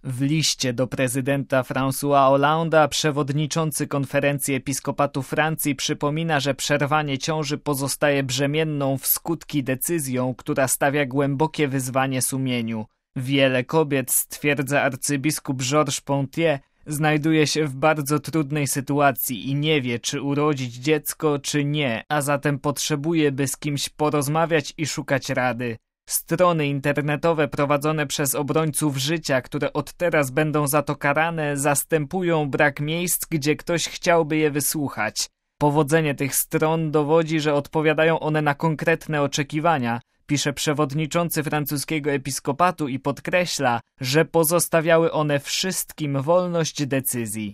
W liście do prezydenta Françoisa Hollande'a przewodniczący Konferencji Episkopatu Francji przypomina, że przerwanie ciąży pozostaje brzemienną w skutki decyzją, która stawia głębokie wyzwanie sumieniu. Wiele kobiet, stwierdza arcybiskup Georges Pontier, znajduje się w bardzo trudnej sytuacji i nie wie, czy urodzić dziecko, czy nie, a zatem potrzebuje, by z kimś porozmawiać i szukać rady. Strony internetowe prowadzone przez obrońców życia, które od teraz będą za to karane, zastępują brak miejsc, gdzie ktoś chciałby je wysłuchać. Powodzenie tych stron dowodzi, że odpowiadają one na konkretne oczekiwania, pisze przewodniczący francuskiego episkopatu i podkreśla, że pozostawiały one wszystkim wolność decyzji.